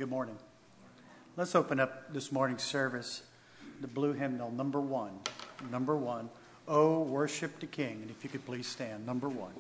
Good morning. Let's open up this morning's service, the blue hymnal, number one. Number one, Oh, Worship the King. And if you could please stand, number one.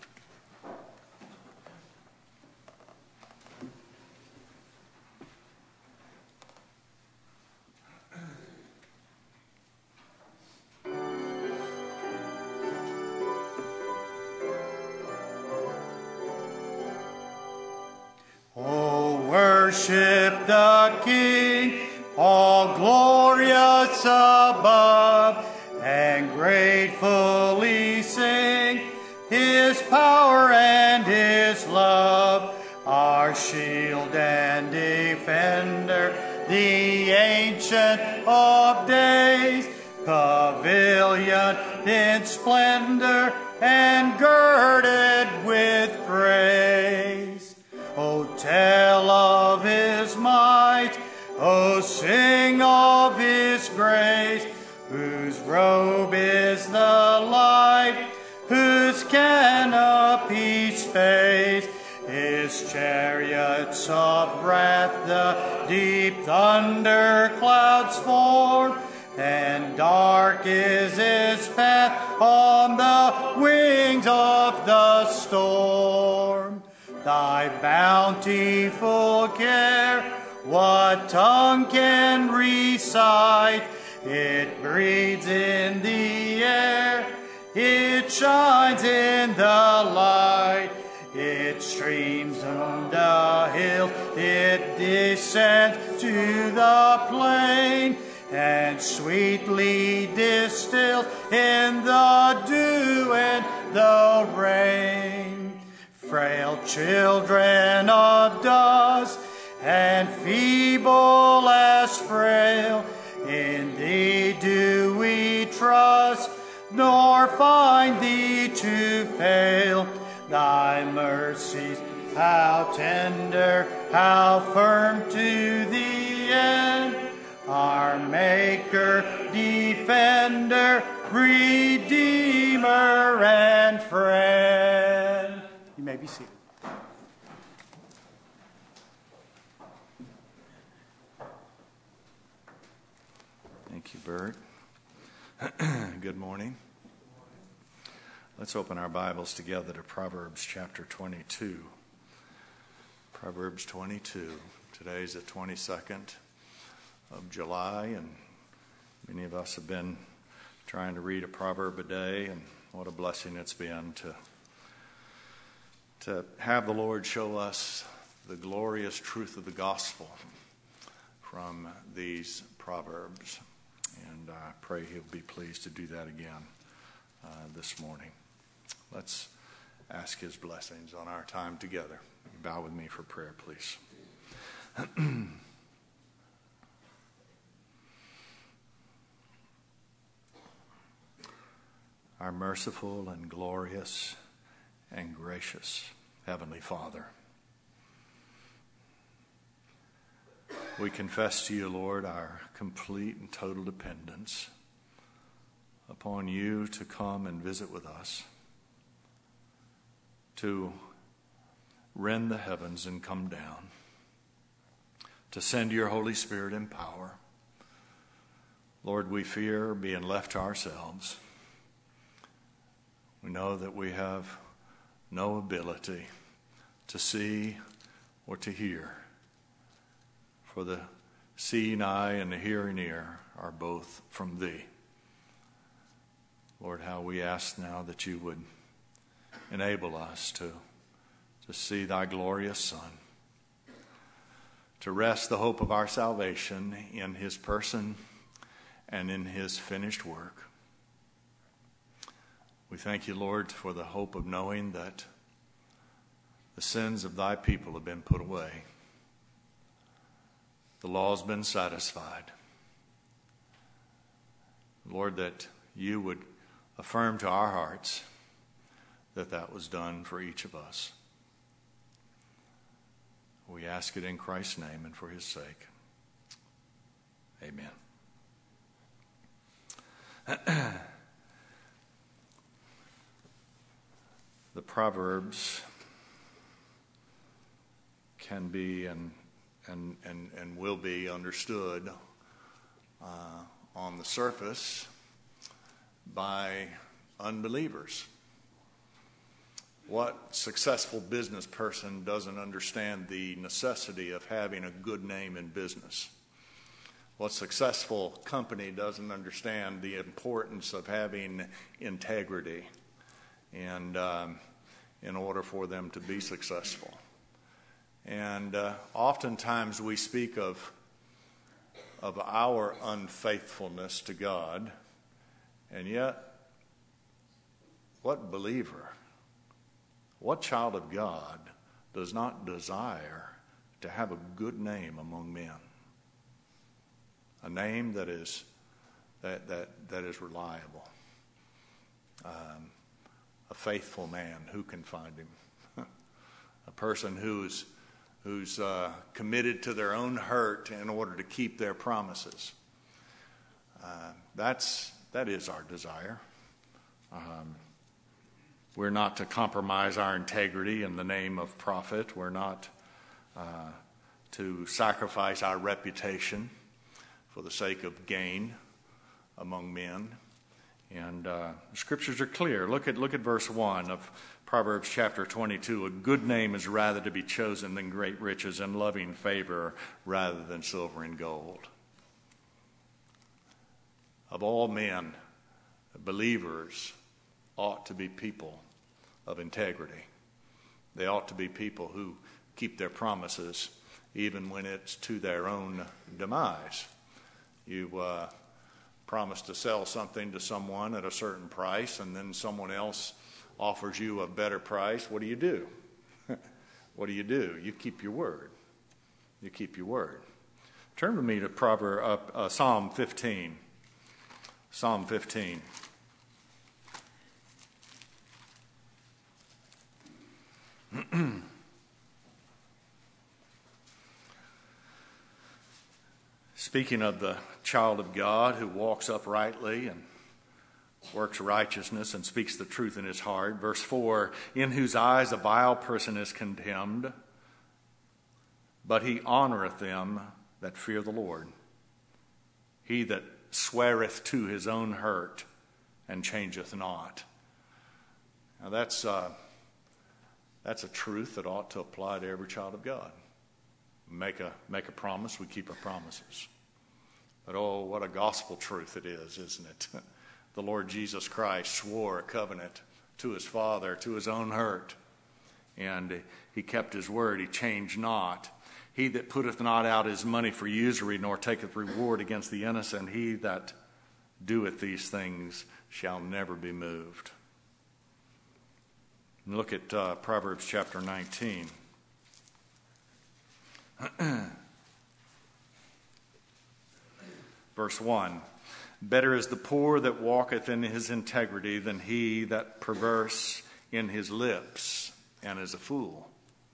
Worship the King, all glorious above, and gratefully sing His power and His love. Our shield and defender, the Ancient of Days, pavilion in splendor and girded with praise. Oh, tell of His might, oh, sing of His grace, whose robe is the light, whose canopy space, His chariots of wrath the deep thunder clouds form, and dark is His path on the wings of the storm. Thy bountiful care, what tongue can recite? It breathes in the air, it shines in the light, it streams on the hills, it descends to the plain, and sweetly distills in the dew and the rain. Frail children of dust, and feeble as frail, in Thee do we trust, nor find Thee to fail. Thy mercies, how tender, how firm to the end, our Maker, Defender, Redeemer, and Friend. You may be seated. Thank you, Bert. Good morning. Let's open our Bibles together to Proverbs chapter 22. Proverbs 22. Today's the 22nd of July, and many of us have been trying to read a proverb a day, and what a blessing it's been to have the Lord show us the glorious truth of the gospel from these proverbs. And I pray He'll be pleased to do that again this morning. Let's ask His blessings on our time together. Bow with me for prayer, please. Our merciful and glorious and gracious Heavenly Father, we confess to You, Lord, our complete and total dependence upon You to come and visit with us, to rend the heavens and come down, to send Your Holy Spirit in power. Lord, we fear being left to ourselves. We know that we have no ability to see or to hear, for the seeing eye and the hearing ear are both from Thee. Lord, how we ask now that You would enable us to see Thy glorious Son, to rest the hope of our salvation in His person and in His finished work. We thank You, Lord, for the hope of knowing that the sins of Thy people have been put away. The law's been satisfied. Lord, that You would affirm to our hearts that that was done for each of us. We ask it in Christ's name and for His sake. Amen. The Proverbs can be an and will be understood on the surface by unbelievers. What successful business person doesn't understand the necessity of having a good name in business? What successful company doesn't understand the importance of having integrity and in order for them to be successful? And oftentimes we speak of our unfaithfulness to God, and yet what believer, what child of God does not desire to have a good name among men? A name that is reliable. A faithful man, who can find him? A person who's committed to their own hurt in order to keep their promises. That is our desire. We're not to compromise our integrity in the name of profit. We're not to sacrifice our reputation for the sake of gain among men. And the scriptures are clear. Look at verse 1 of Proverbs chapter 22. A good name is rather to be chosen than great riches, and loving favor rather than silver and gold. Of all men, believers ought to be people of integrity. They ought to be people who keep their promises even when it's to their own demise. You promise to sell something to someone at a certain price, and then someone else offers you a better price. What do you do? What do? You keep your word. You keep your word. Turn with me to Psalm 15. Psalm 15. Speaking of the child of God who walks uprightly and works righteousness and speaks the truth in his heart. Verse 4, in whose eyes a vile person is condemned, but he honoreth them that fear the Lord. He that sweareth to his own hurt and changeth not. Now that's a truth that ought to apply to every child of God. Make a promise, we keep our promises. But oh, what a gospel truth it is, isn't it? The Lord Jesus Christ swore a covenant to his Father, to his own hurt. And he kept his word, he changed not. He that putteth not out his money for usury, nor taketh reward against the innocent, he that doeth these things shall never be moved. And look at Proverbs chapter 19. Verse 1, better is the poor that walketh in his integrity than he that perverse in his lips and is a fool.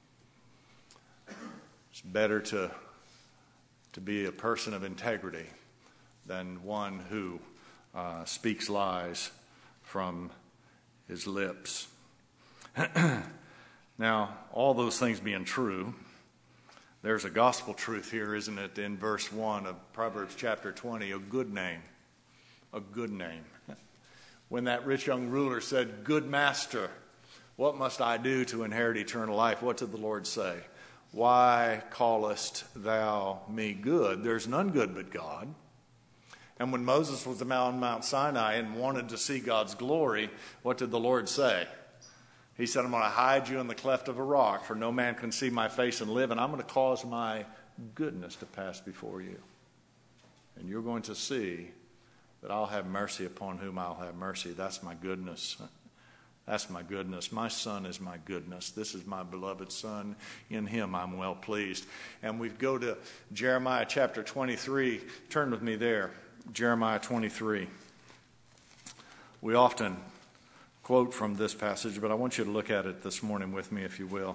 It's better to be a person of integrity than one who speaks lies from his lips. Now, all those things being true, there's a gospel truth here, isn't it, in verse 1 of Proverbs chapter 20, a good name. A good name. When that rich young ruler said, good master, what must I do to inherit eternal life? What did the Lord say? Why callest thou me good? There's none good but God. And when Moses was on Mount Sinai and wanted to see God's glory, what did the Lord say? He said, I'm going to hide you in the cleft of a rock, for no man can see my face and live, and I'm going to cause my goodness to pass before you. And you're going to see that I'll have mercy upon whom I'll have mercy. That's my goodness. That's my goodness. My son is my goodness. This is my beloved son. In him I'm well pleased. And we go to Jeremiah chapter 23. Turn with me there. Jeremiah 23. We often quote from this passage, but I want you to look at it this morning with me, if you will.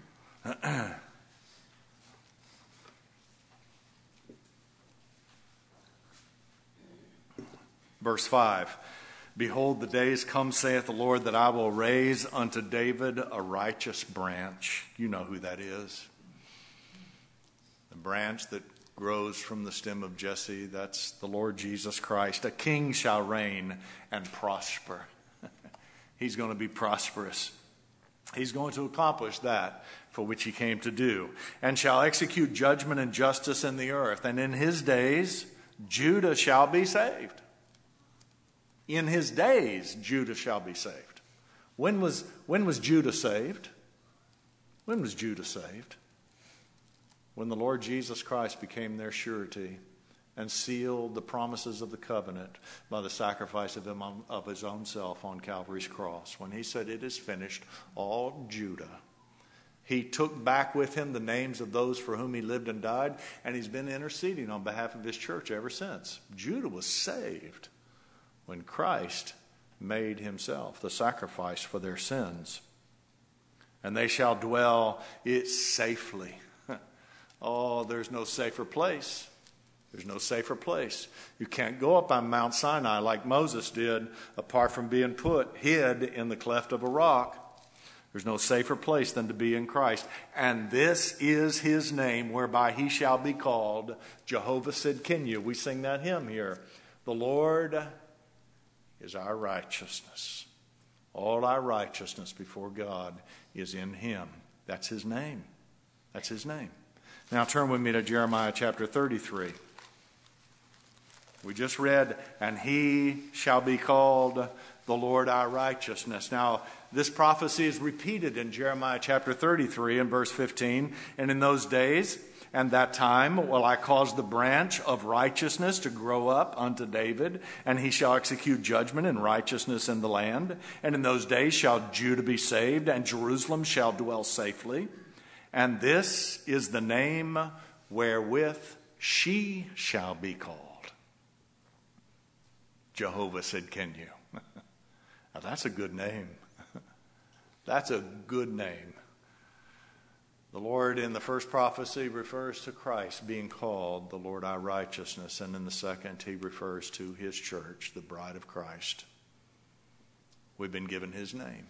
Verse 5, behold, the days come, saith the Lord, that I will raise unto David a righteous branch. You know who that is. The A branch that grows from the stem of Jesse, that's the Lord Jesus Christ. A king shall reign and prosper. He's going to be prosperous. He's going to accomplish that for which he came to do, and shall execute judgment and justice in the earth. And in his days, Judah shall be saved. In his days, Judah shall be saved. When was Judah saved? When was Judah saved? When the Lord Jesus Christ became their surety and sealed the promises of the covenant by the sacrifice of his own self on Calvary's cross. When he said, "It is finished," all Judah. He took back with him the names of those for whom he lived and died, and he's been interceding on behalf of his church ever since. Judah was saved when Christ made himself the sacrifice for their sins. And they shall dwell it safely. Oh, there's no safer place. There's no safer place. You can't go up on Mount Sinai like Moses did, apart from being hid in the cleft of a rock. There's no safer place than to be in Christ. And this is his name, whereby he shall be called Jehovah Sidkenu. We sing that hymn here. The Lord is our righteousness. All our righteousness before God is in him. That's his name. That's his name. Now turn with me to Jeremiah chapter 33. We just read, and he shall be called the Lord our righteousness. Now, this prophecy is repeated in Jeremiah chapter 33 and verse 15. And in those days and that time will I cause the branch of righteousness to grow up unto David, and he shall execute judgment and righteousness in the land. And in those days shall Judah be saved, and Jerusalem shall dwell safely. And this is the name wherewith she shall be called. Jehovah Sidkenu. Now that's a good name. That's a good name. The Lord in the first prophecy refers to Christ being called the Lord our righteousness, and in the second he refers to his church, the bride of Christ. We've been given his name.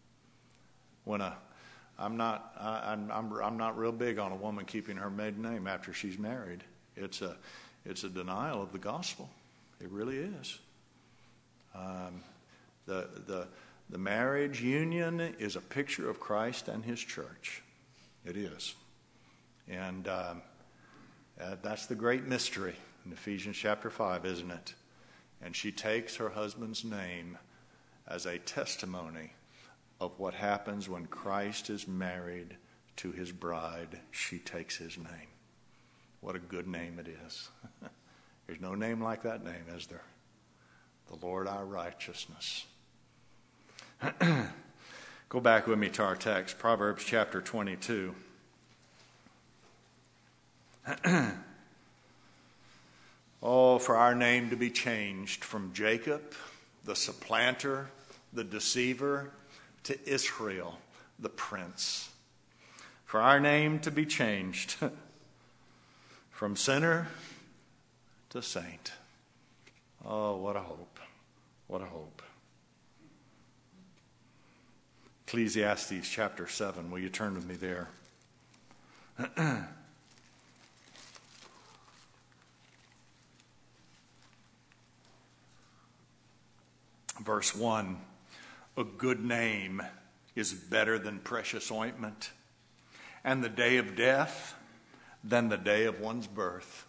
I'm not real big on a woman keeping her maiden name after she's married. It's a denial of the gospel. It really is. The marriage union is a picture of Christ and his church. It is. And that's the great mystery in Ephesians chapter 5, isn't it? And she takes her husband's name as a testimony of what happens when Christ is married to his bride. She takes his name. What a good name it is. There's no name like that name, is there? The Lord our righteousness. Go back with me to our text, Proverbs chapter 22. Oh, for our name to be changed from Jacob, the supplanter, the deceiver, to Israel, the prince. For our name to be changed from sinner to saint. Oh, what a hope. What a hope. Ecclesiastes chapter 7. Will you turn with me there? Verse 1. A good name is better than precious ointment, and the day of death than the day of one's birth.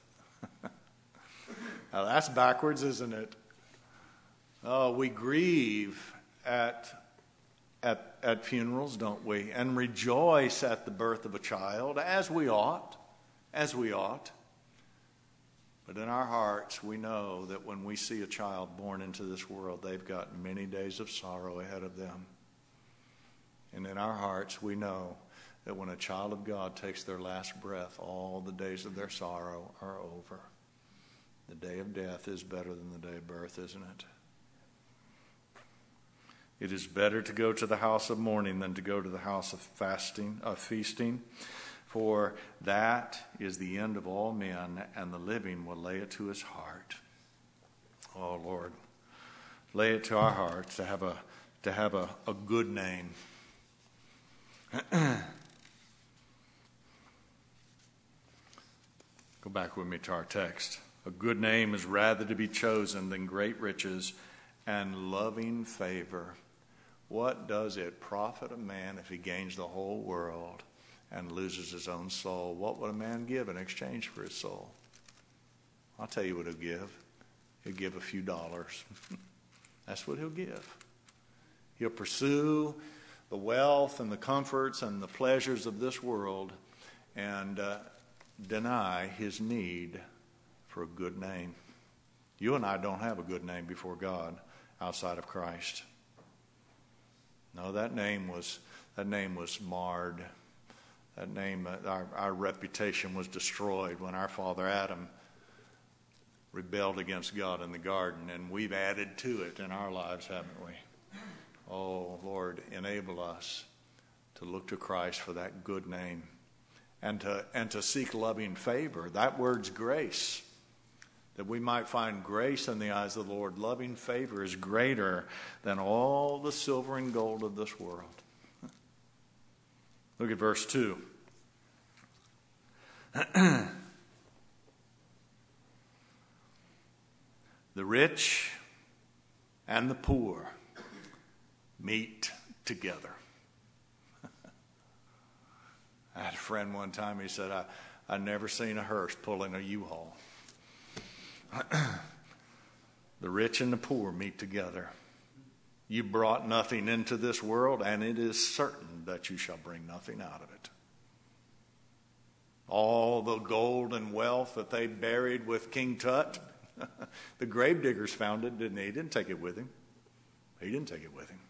Now that's backwards, isn't it? Oh, we grieve at funerals, don't we? And rejoice at the birth of a child, as we ought. But in our hearts, we know that when we see a child born into this world, they've got many days of sorrow ahead of them. And in our hearts, we know that when a child of God takes their last breath, all the days of their sorrow are over. The day of death is better than the day of birth, isn't it? It is better to go to the house of mourning than to go to the house of feasting. For that is the end of all men, and the living will lay it to his heart. Oh, Lord, lay it to our hearts to have a good name. Go back with me to our text. A good name is rather to be chosen than great riches and loving favor. What does it profit a man if he gains the whole world and loses his own soul? What would a man give in exchange for his soul? I'll tell you what he'll give. He'll give a few dollars. That's what he'll give. He'll pursue the wealth and the comforts and the pleasures of this world and deny his need for a good name. You and I don't have a good name before God outside of Christ. No, that name was marred. That name, our reputation was destroyed when our father Adam rebelled against God in the garden, and we've added to it in our lives, haven't we? Oh, Lord, enable us to look to Christ for that good name and to seek loving favor. That word's grace, that we might find grace in the eyes of the Lord. Loving favor is greater than all the silver and gold of this world. Look at verse 2. The rich and the poor meet together. I had a friend one time, he said, I never seen a hearse pulling a U-Haul. The rich and the poor meet together. You brought nothing into this world, and it is certain that you shall bring nothing out of it. All the gold and wealth that they buried with King Tut, the gravediggers found it, didn't they? He didn't take it with him. He didn't take it with him.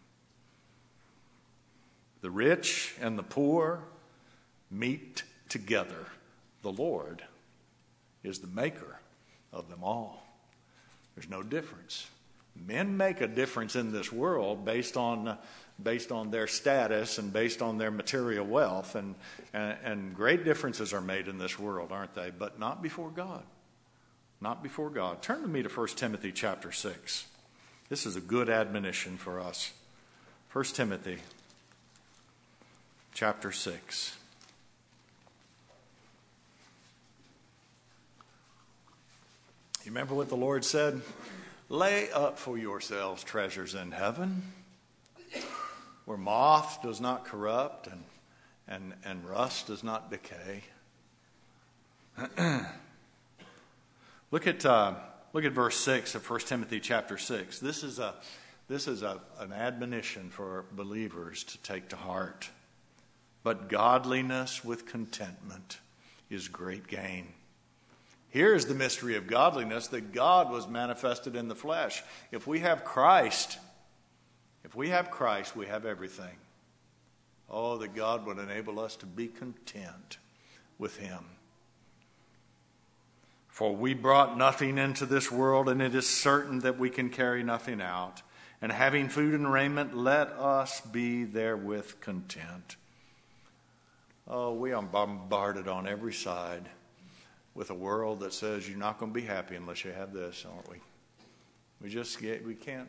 The rich and the poor meet together. The Lord is the maker of them all. There's no difference. Men make a difference in this world based on their status and based on their material wealth, and great differences are made in this world, aren't they? But not before God. Not before God. Turn with me to 1 Timothy chapter 6. This is a good admonition for us. 1 Timothy chapter 6. You remember what the Lord said? Lay up for yourselves treasures in heaven, where moth does not corrupt and rust does not decay. Look at verse 6 of 1 Timothy chapter 6. This is an admonition for believers to take to heart. But godliness with contentment is great gain. Here's the mystery of godliness, that God was manifested in the flesh. If we have Christ, we have everything. Oh, that God would enable us to be content with him. For we brought nothing into this world, and it is certain that we can carry nothing out. And having food and raiment, let us be therewith content. Oh, we are bombarded on every side with a world that says you're not going to be happy unless you have this, aren't we? We can't.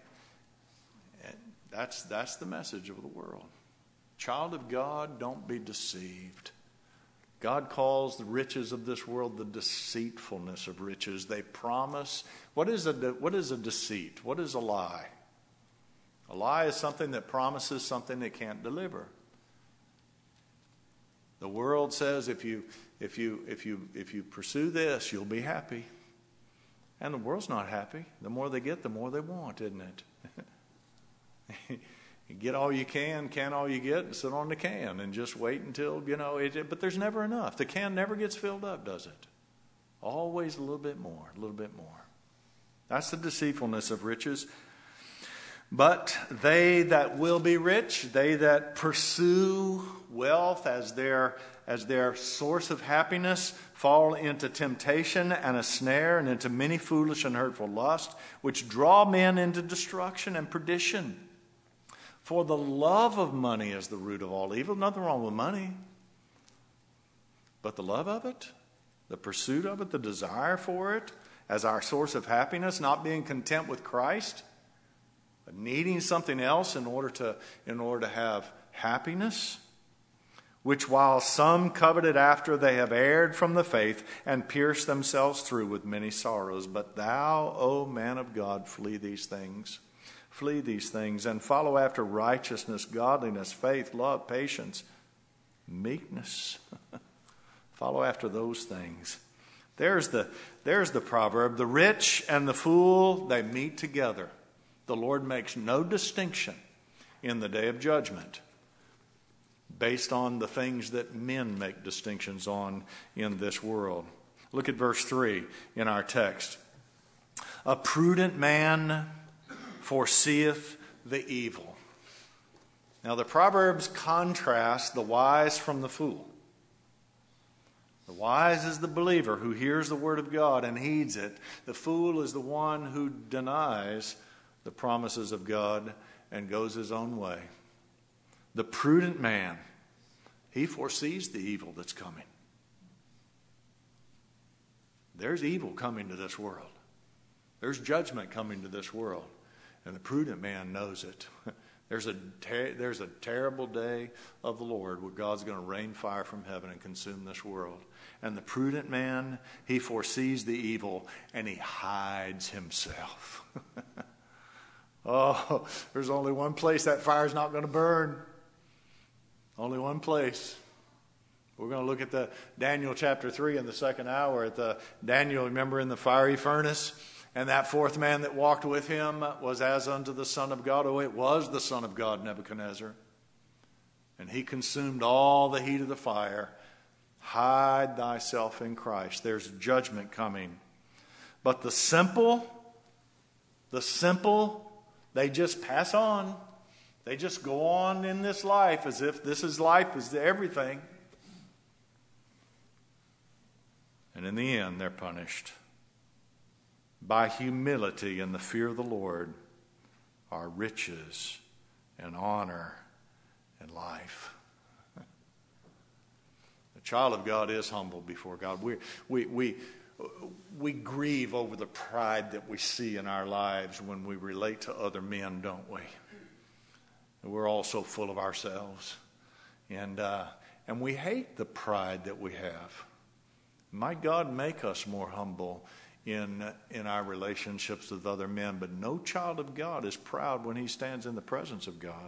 That's the message of the world. Child of God, don't be deceived. God calls the riches of this world the deceitfulness of riches. They promise. What is a deceit? What is a lie? A lie is something that promises something it can't deliver. The world says if you pursue this, you'll be happy. And the world's not happy. The more they get, the more they want, isn't it? You get all you can all you get, and sit on the can and just wait until, but there's never enough. The can never gets filled up, does it? Always a little bit more, a little bit more. That's the deceitfulness of riches. But they that will be rich, they that pursue wealth as their source of happiness, fall into temptation and a snare, and into many foolish and hurtful lusts, which draw men into destruction and perdition. For the love of money is the root of all evil. Nothing wrong with money. But the love of it, the pursuit of it, the desire for it as our source of happiness, not being content with Christ, but needing something else in order to have happiness. which while some coveted after, they have erred from the faith and pierced themselves through with many sorrows. But thou, O man of God, flee these things. Flee these things and follow after righteousness, godliness, faith, love, patience, meekness. Follow after those things. There's the proverb. The rich and the fool, they meet together. The Lord makes no distinction in the day of judgment based on the things that men make distinctions on in this world. Look at verse 3 in our text. A prudent man foreseeth the evil. Now the Proverbs contrast the wise from the fool. The wise is the believer who hears the word of God and heeds it. The fool is the one who denies the promises of God and goes his own way. The prudent man, he foresees the evil that's coming. There's evil coming to this world. There's judgment coming to this world. And the prudent man knows it. There's a terrible day of the Lord where God's going to rain fire from heaven and consume this world. And the prudent man, he foresees the evil and he hides himself. Oh, there's only one place that fire's not going to burn. Only one place. We're going to look at the Daniel chapter 3 in the second hour. At the Daniel, remember, in the fiery furnace? And that fourth man that walked with him was as unto the Son of God. Oh, it was the Son of God, Nebuchadnezzar. And he consumed all the heat of the fire. Hide thyself in Christ. There's judgment coming. But the simple, they just pass on. They just go on in this life as if life is everything. And in the end, they're punished. By humility and the fear of the Lord are riches and honor and life. The child of God is humble before God. We grieve over the pride that we see in our lives when we relate to other men, don't we? We're all so full of ourselves. And we hate the pride that we have. Might God make us more humble in our relationships with other men, but no child of God is proud when he stands in the presence of God.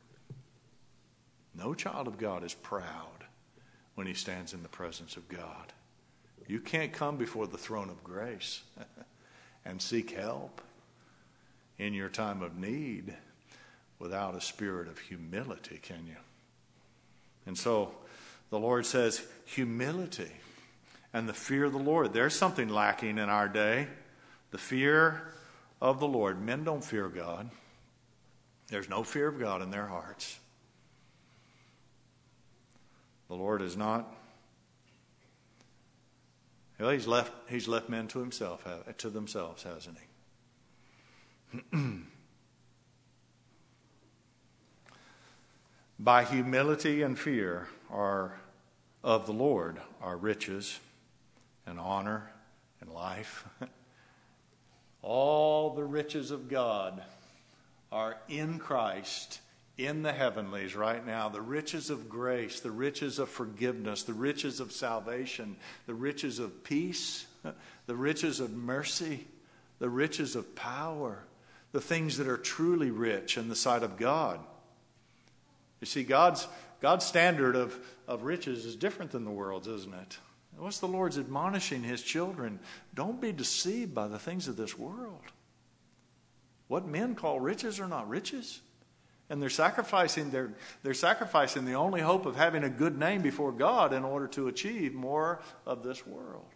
No child of God is proud when he stands in the presence of God. You can't come before the throne of grace and seek help in your time of need without a spirit of humility, can you? And so the Lord says, humility and the fear of the Lord. There's something lacking in our day. The fear of the Lord. Men don't fear God. There's no fear of God in their hearts. The Lord is not. Well, he's left men to themselves, hasn't he? By humility and fear of the Lord are riches and honor and life. All the riches of God are in Christ, in the heavenlies right now. The riches of grace, the riches of forgiveness, the riches of salvation, the riches of peace, the riches of mercy, the riches of power, the things that are truly rich in the sight of God. You see, God's standard of riches is different than the world's, isn't it? What's the Lord's admonishing his children? Don't be deceived by the things of this world. What men call riches are not riches. And they're sacrificing the only hope of having a good name before God in order to achieve more of this world.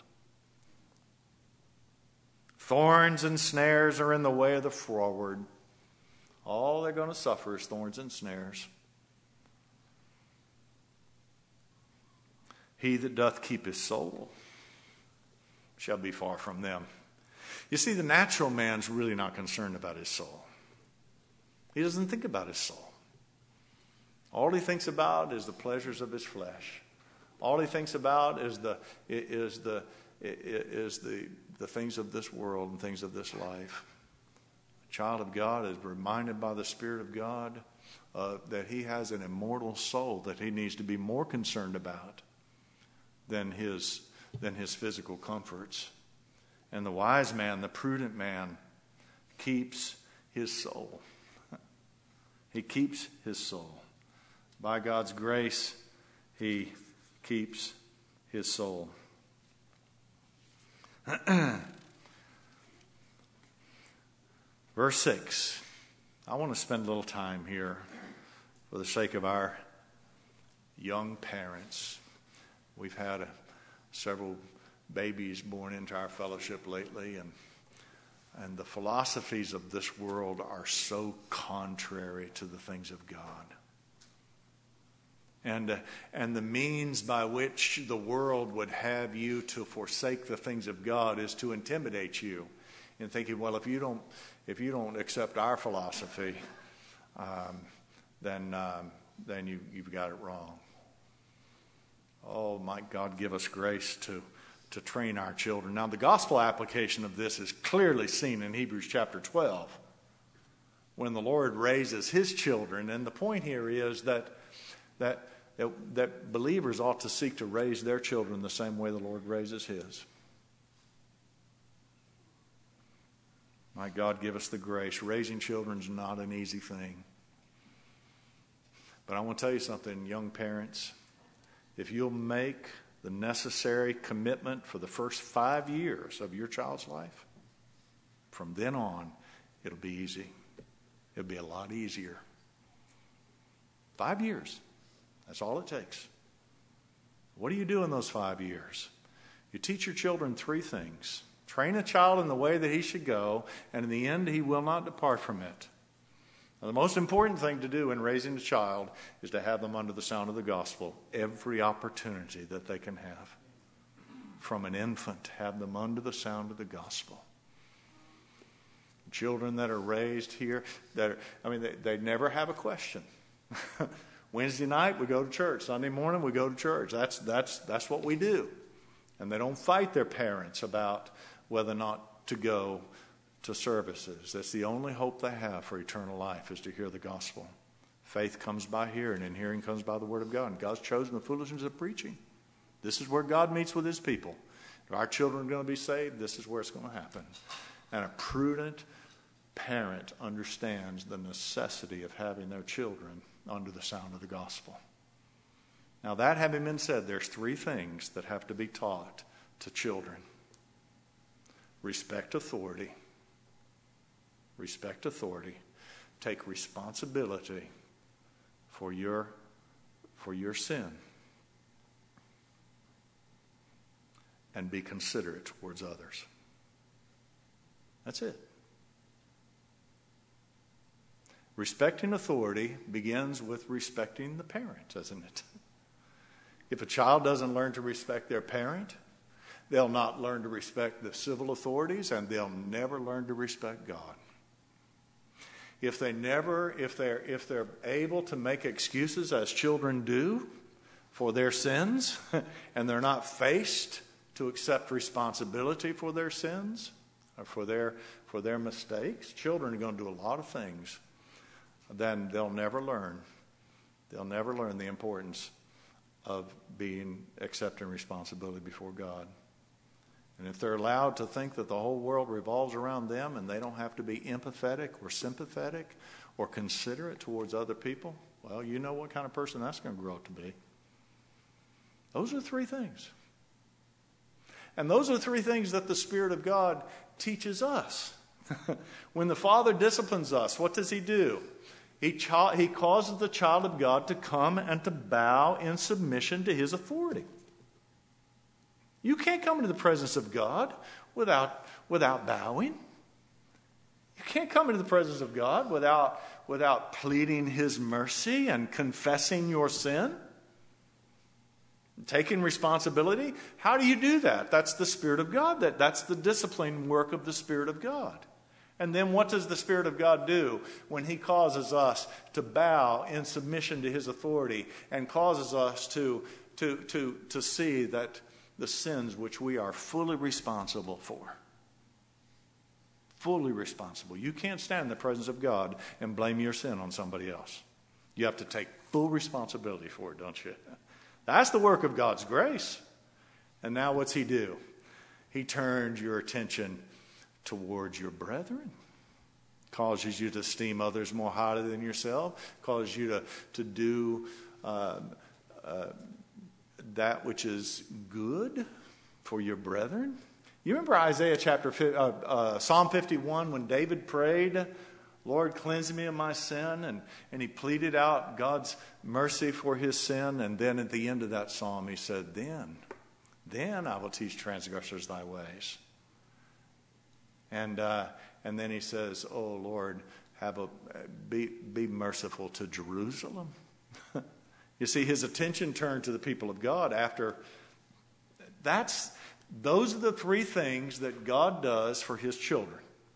Thorns and snares are in the way of the froward. All they're going to suffer is thorns and snares. He that doth keep his soul shall be far from them. You see, the natural man's really not concerned about his soul. He doesn't think about his soul. All he thinks about is the pleasures of his flesh. All he thinks about is the things of this world and things of this life. The child of God is reminded by the Spirit of God that he has an immortal soul that he needs to be more concerned about than his physical comforts. And the wise man, the prudent man, keeps his soul. He keeps his soul. By God's grace, he keeps his soul. Verse 6. I want to spend a little time here for the sake of our young parents. We've had several babies born into our fellowship lately, and the philosophies of this world are so contrary to the things of God. And the means by which the world would have you to forsake the things of God is to intimidate you in thinking, well, if you don't accept our philosophy, then you've got it wrong. Oh, might God give us grace to train our children. Now, the gospel application of this is clearly seen in Hebrews chapter 12, when the Lord raises his children. And the point here is that believers ought to seek to raise their children the same way the Lord raises his. Might God give us the grace. Raising children is not an easy thing. But I want to tell you something, young parents. If you'll make the necessary commitment for the first 5 years of your child's life, from then on, it'll be easy. It'll be a lot easier. 5 years. That's all it takes. What do you do in those 5 years? You teach your children 3 things. Train a child in the way that he should go, and in the end he will not depart from it. Now, the most important thing to do in raising a child is to have them under the sound of the gospel every opportunity that they can have. From an infant, have them under the sound of the gospel. Children that are raised here, they never have a question. Wednesday night we go to church. Sunday morning we go to church. That's what we do. And they don't fight their parents about whether or not to go to services. That's the only hope they have for eternal life, is to hear the gospel. Faith comes by hearing, and hearing comes by the word of God. And God's chosen the foolishness of preaching. This is where God meets with his people. If our children are going to be saved, this is where it's going to happen. And a prudent parent understands the necessity of having their children under the sound of the gospel. Now, that having been said, there's 3 things that have to be taught to children. Respect authority. Respect authority. Take responsibility for your sin. And be considerate towards others. That's it. Respecting authority begins with respecting the parent, doesn't it? If a child doesn't learn to respect their parent, they'll not learn to respect the civil authorities, and they'll never learn to respect God. If they're able to make excuses, as children do, for their sins, and they're not faced to accept responsibility for their sins or for their mistakes, children are going to do a lot of things. Then they'll never learn. They'll never learn the importance of accepting responsibility before God. And if they're allowed to think that the whole world revolves around them and they don't have to be empathetic or sympathetic or considerate towards other people, well, you know what kind of person that's going to grow up to be. Those are 3 things. And those are 3 things that the Spirit of God teaches us. When the Father disciplines us, what does he do? He causes the child of God to come and to bow in submission to his authority. You can't come into the presence of God without bowing. You can't come into the presence of God without pleading his mercy and confessing your sin. Taking responsibility. How do you do that? That's the Spirit of God. That's the discipline work of the Spirit of God. And then what does the Spirit of God do when he causes us to bow in submission to his authority and causes us to see that the sins which we are fully responsible for. Fully responsible. You can't stand in the presence of God and blame your sin on somebody else. You have to take full responsibility for it, don't you? That's the work of God's grace. And now what's he do? He turns your attention towards your brethren. Causes you to esteem others more highly than yourself. Causes you to do that which is good for your brethren. You remember Psalm 51 when David prayed, Lord, cleanse me of my sin. And he pleaded out God's mercy for his sin. And then at the end of that psalm he said, Then I will teach transgressors thy ways. And then he says, oh Lord, be merciful to Jerusalem. You see, his attention turned to the people of God after those are the three things that God does for his children.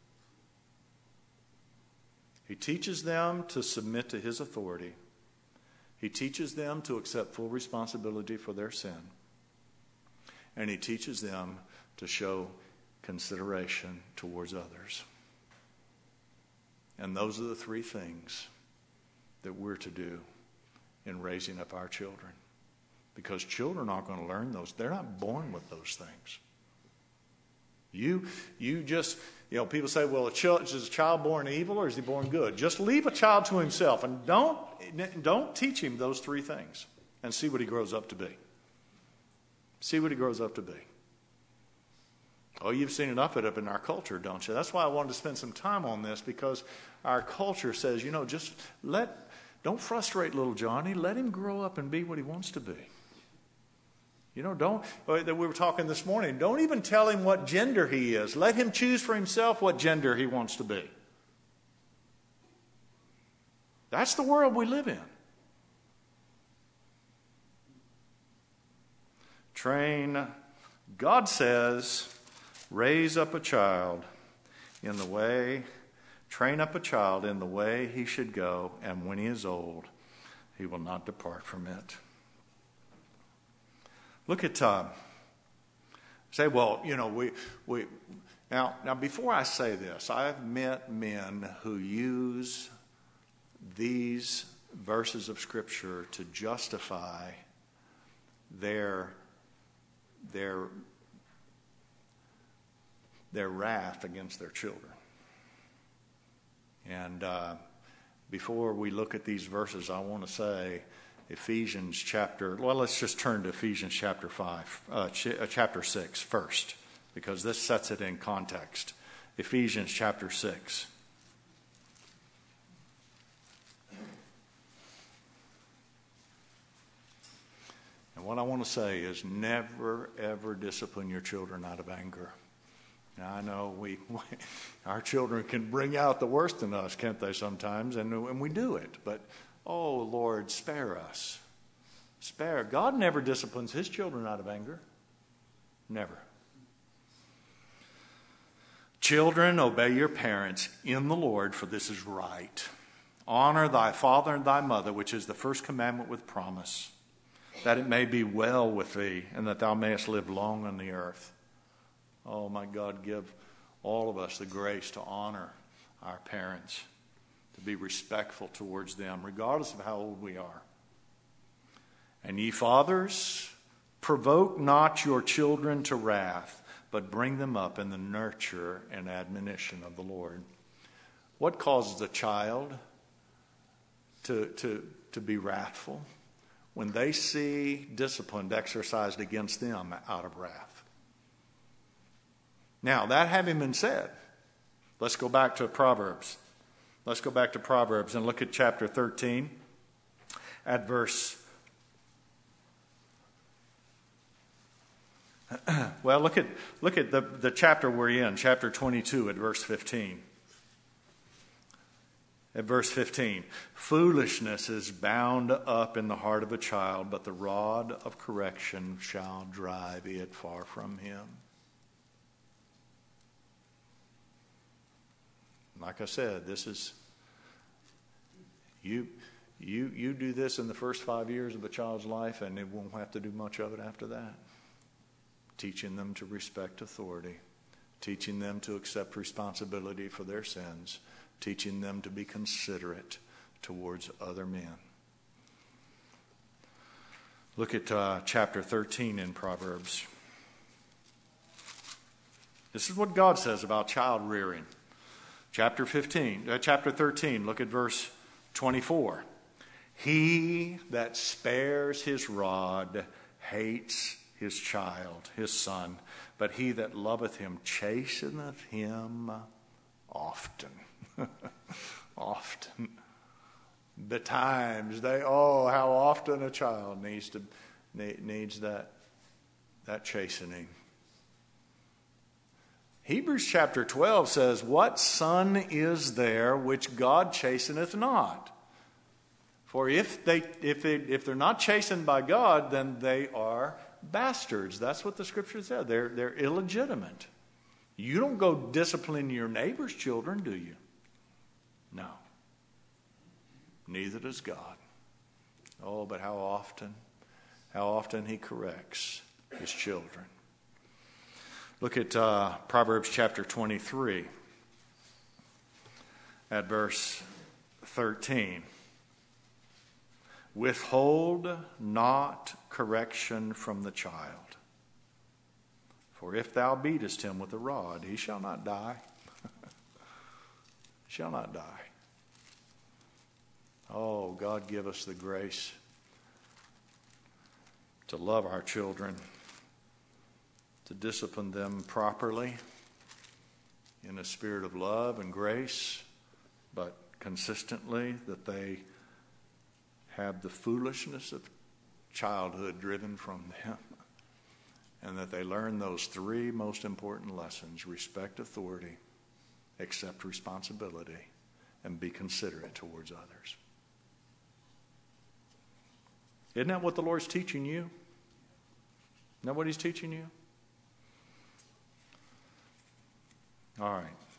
He teaches them to submit to his authority. He teaches them to accept full responsibility for their sin. And he teaches them to show consideration towards others. And those are the three things that we're to do in raising up our children. Because children aren't going to learn those. They're not born with those things. You just, people say, well, is a child born evil or is he born good? Just leave a child to himself and don't teach him those three things and see what he grows up to be. See what he grows up to be. Oh, you've seen it up in our culture, don't you? That's why I wanted to spend some time on this, because our culture says, don't frustrate little Johnny. Let him grow up and be what he wants to be. We were talking this morning, don't even tell him what gender he is. Let him choose for himself what gender he wants to be. That's the world we live in. God says, train up a child in the way he should go, and when he is old, he will not depart from it. Look at say, well, we now before I say this, I've met men who use these verses of Scripture to justify their wrath against their children. And before we look at these verses, I want to say let's just turn to Ephesians chapter 6 first, because this sets it in context. Ephesians chapter 6. And what I want to say is never, ever discipline your children out of anger. Now, I know our children can bring out the worst in us, can't they, sometimes? And we do it. But, oh, Lord, spare us. God never disciplines his children out of anger. Never. Children, obey your parents in the Lord, for this is right. Honor thy father and thy mother, which is the first commandment with promise, that it may be well with thee, and that thou mayest live long on the earth. Oh, my God, give all of us the grace to honor our parents, to be respectful towards them, regardless of how old we are. And ye fathers, provoke not your children to wrath, but bring them up in the nurture and admonition of the Lord. What causes a child to be wrathful? When they see discipline exercised against them out of wrath. Now, that having been said, let's go back to Proverbs. Let's go back to Proverbs and look at chapter 13 at verse... Well, look at the chapter we're in, chapter 22 at verse 15. At verse 15, foolishness is bound up in the heart of a child, but the rod of correction shall drive it far from him. Like I said, this is, you do this in the first 5 years of a child's life, and they won't have to do much of it after that. Teaching them to respect authority, teaching them to accept responsibility for their sins, teaching them to be considerate towards other men. Look at chapter 13 in Proverbs. This is what God says about child rearing. Chapter 13, look at verse 24. He that spares his rod hates his child, his son, but he that loveth him chasteneth him often. Often. Betimes how often a child needs that chastening. Hebrews chapter 12 says, what son is there which God chasteneth not? For if they're not chastened by God, then they are bastards. That's what the scripture said. They're illegitimate. You don't go discipline your neighbor's children, do you? No. Neither does God. Oh, but how often he corrects his children. Look at Proverbs chapter 23 at verse 13. Withhold not correction from the child, for if thou beatest him with a rod, he shall not die. Shall not die. Oh, God, give us the grace to love our children, to discipline them properly in a spirit of love and grace, but consistently, that they have the foolishness of childhood driven from them, and that they learn those three most important lessons: respect authority, accept responsibility, and be considerate towards others. Isn't that what the Lord's teaching you? Isn't that what he's teaching you? All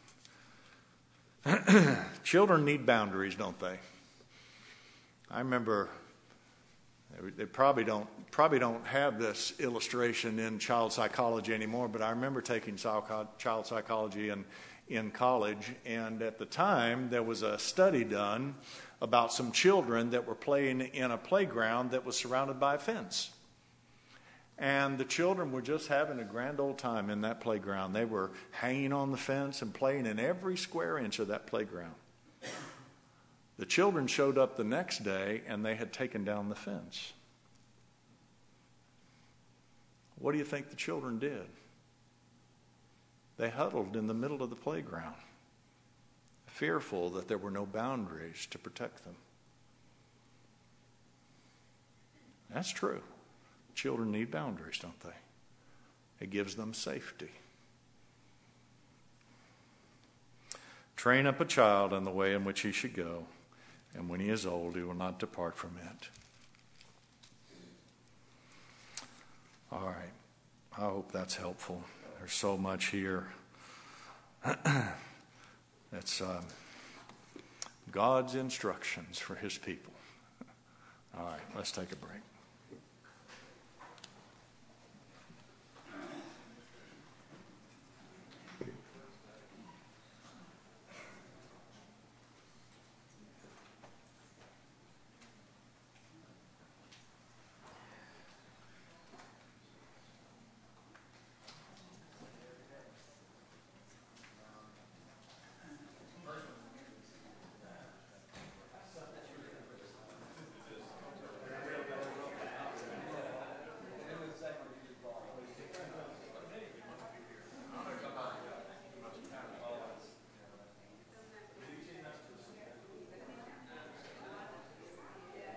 right. Children need boundaries, don't they? I remember they probably don't have this illustration in child psychology anymore, but I remember taking child psychology in college, and at the time there was a study done about some children that were playing in a playground that was surrounded by a fence. And the children were just having a grand old time in that playground. They were hanging on the fence and playing in every square inch of that playground. The children showed up the next day and they had taken down the fence. What do you think the children did? They huddled in the middle of the playground, fearful that there were no boundaries to protect them. That's true. Children need boundaries, don't they? It gives them safety. Train up a child in the way in which he should go, and when he is old, he will not depart from it. All right. I hope that's helpful. There's so much here. That's God's instructions for his people. All right, let's take a break.